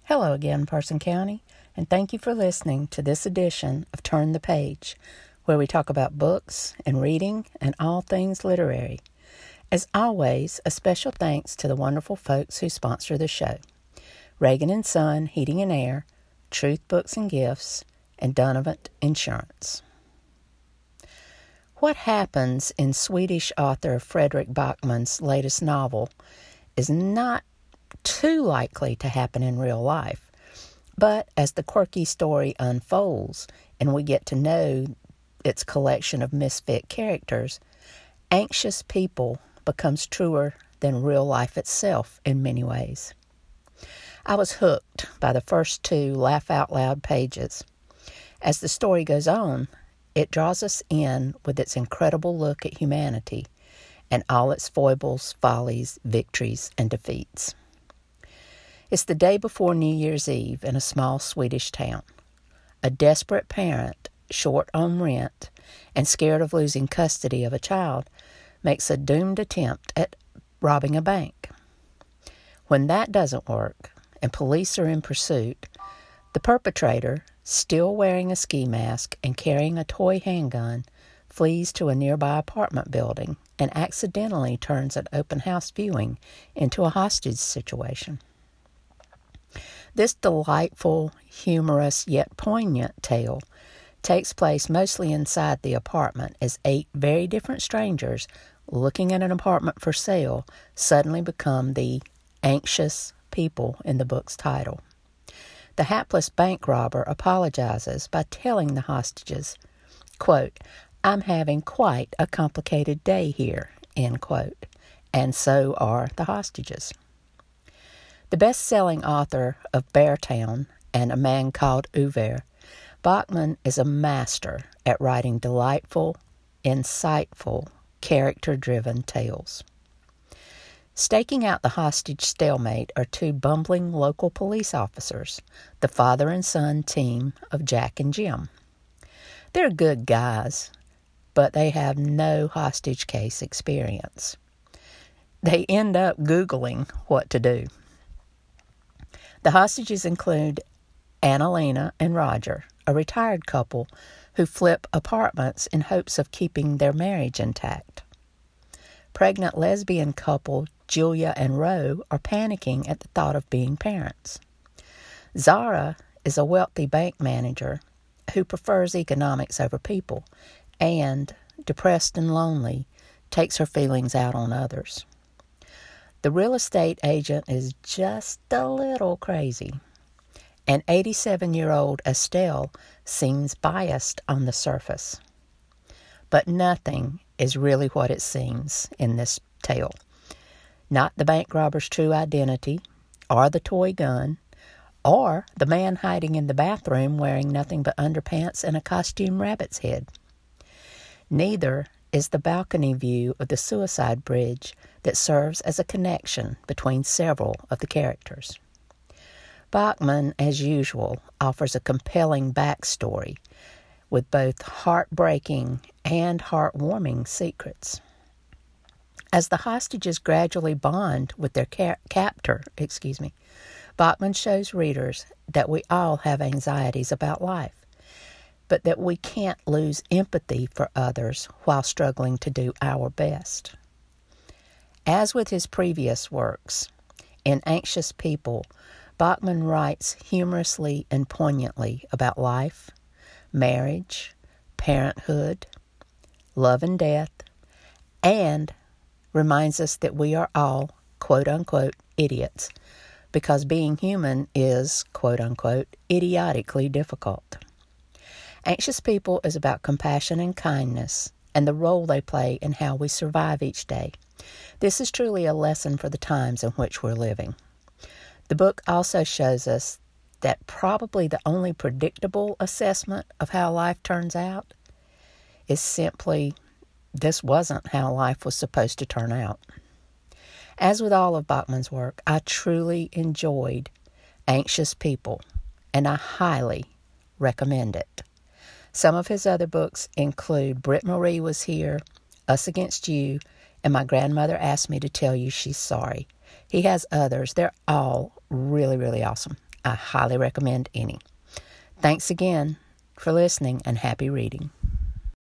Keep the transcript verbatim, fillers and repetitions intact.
Hello again, Person County, and thank you for listening to this edition of Turn the Page, where we talk about books and reading and all things literary. As always, a special thanks to the wonderful folks who sponsor the show: Reagan and Son Heating and Air, Truth Books and Gifts, and Donovan Insurance. What happens in Swedish author Fredrik Backman's latest novel is not too likely to happen in real life, but as the quirky story unfolds and we get to know its collection of misfit characters, Anxious People becomes truer than real life itself in many ways. I was hooked by the first two laugh-out-loud pages. As the story goes on, it draws us in with its incredible look at humanity and all its foibles, follies, victories, and defeats. It's the day before New Year's Eve in a small Swedish town. A desperate parent, short on rent and scared of losing custody of a child, makes a doomed attempt at robbing a bank. When that doesn't work and police are in pursuit, the perpetrator, still wearing a ski mask and carrying a toy handgun, flees to a nearby apartment building and accidentally turns an open house viewing into a hostage situation. This delightful, humorous, yet poignant tale takes place mostly inside the apartment as eight very different strangers looking at an apartment for sale suddenly become the anxious people in the book's title. The hapless bank robber apologizes by telling the hostages, quote, "I'm having quite a complicated day here," end quote, and so are the hostages. The best-selling author of Beartown and A Man Called Uver, Backman is a master at writing delightful, insightful, character-driven tales. Staking out the hostage stalemate are two bumbling local police officers, the father and son team of Jack and Jim. They're good guys, but they have no hostage case experience. They end up Googling what to do. The hostages include Annalena and Roger, a retired couple who flip apartments in hopes of keeping their marriage intact. Pregnant lesbian couple Julia and Ro are panicking at the thought of being parents. Zara is a wealthy bank manager who prefers economics over people and, depressed and lonely, takes her feelings out on others. The real estate agent is just a little crazy, and eighty-seven-year-old Estelle seems biased on the surface. But nothing is really what it seems in this tale. Not the bank robber's true identity, or the toy gun, or the man hiding in the bathroom wearing nothing but underpants and a costume rabbit's head. Neither is the balcony view of the suicide bridge that serves as a connection between several of the characters. Backman, as usual, offers a compelling backstory with both heartbreaking and heartwarming secrets. As the hostages gradually bond with their ca- captor, excuse me, Backman shows readers that we all have anxieties about life, but that we can't lose empathy for others while struggling to do our best. As with his previous works, in Anxious People, Backman writes humorously and poignantly about life, marriage, parenthood, love and death, and reminds us that we are all, quote-unquote, idiots, because being human is, quote-unquote, idiotically difficult. Anxious People is about compassion and kindness and the role they play in how we survive each day. This is truly a lesson for the times in which we're living. The book also shows us that probably the only predictable assessment of how life turns out is simply, this wasn't how life was supposed to turn out. As with all of Backman's work, I truly enjoyed Anxious People, and I highly recommend it. Some of his other books include Britt Marie Was Here, Us Against You, and My Grandmother Asked Me to Tell You She's Sorry. He has others. They're all really, really awesome. I highly recommend any. Thanks again for listening, and happy reading.